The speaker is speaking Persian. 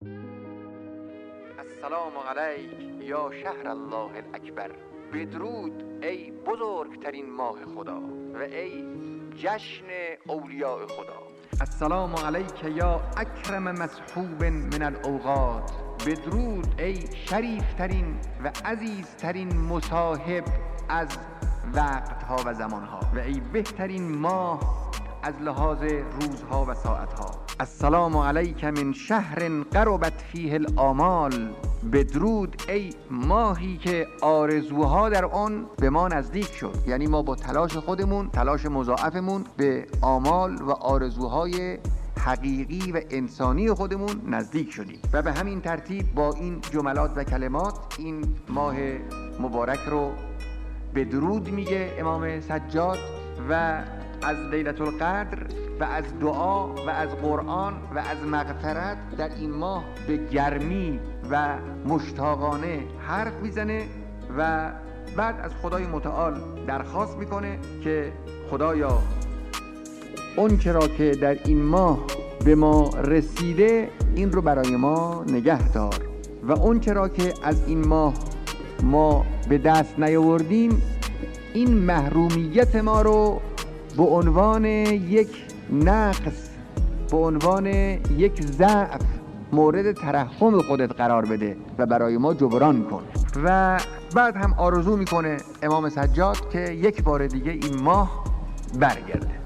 السلام علیک یا شهر الله الاکبر. بدرود ای بزرگترین ماه خدا و ای جشن اولیاء خدا. السلام علیک یا اکرم مصحوب من الاوقات. بدرود ای شریفترین و عزیزترین مصاحب از وقتها و زمانها و ای بهترین ماه از لحاظ روزها و ساعتها. السلام علیک من شهر قربت فیه الآمال. بدرود ای ماهی که آرزوها در آن به ما نزدیک شد، یعنی ما با تلاش خودمون، تلاش مضاعفمون به آمال و آرزوهای حقیقی و انسانی خودمون نزدیک شدیم و به همین ترتیب با این جملات و کلمات این ماه مبارک رو بدرود میگه امام سجاد و از لیلة القدر و از دعا و از قرآن و از مغفرت در این ماه به گرمی و مشتاقانه حرف میزنه و بعد از خدای متعال درخواست میکنه که خدایا اون چرا که در این ماه به ما رسیده این رو برای ما نگه دار و اون چرا که از این ماه ما به دست نیاوردیم این محرومیت ما رو به عنوان یک نقص، به عنوان یک ضعف مورد ترحم خودت قرار بده و برای ما جبران کن. و بعد هم آرزو میکنه امام سجاد که یک بار دیگه این ماه برگرده.